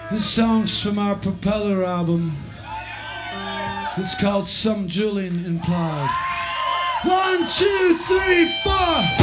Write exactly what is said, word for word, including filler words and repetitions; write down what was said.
This song's from our Propeller album. It's called Some Julian Implied. One, two, three, four.